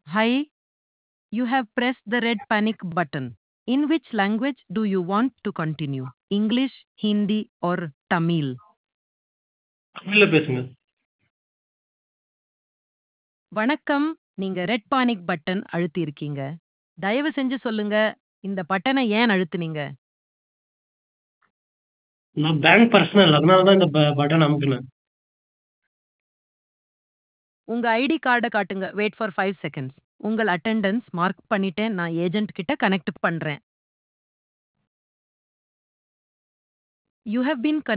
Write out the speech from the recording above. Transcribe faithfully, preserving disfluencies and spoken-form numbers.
Hi, you have pressed the red panic button. In which language do you want to continue? English, Hindi or Tamil? தமிழ்ல பேசுங்க. வணக்கம். நீங்க red panic button அழுத்தியிருக்கீங்க. தயவு செஞ்சு சொல்லுங்க, இந்த பட்டன ஏன் அழுத்துனீங்க? நான் பேங்க் பர்சனல். அதனால தான் இந்த ப பட்டன் அமுக்குனேன். உங்க ஐடி கார்ட காட்டுங்க. Wait for five seconds. உங்கள் அட்டெண்டன்ஸ் மார்க் பண்ணிட்டேன். நான் ஏஜென்ட் கிட்ட கனெக்ட் பண்றேன். You have been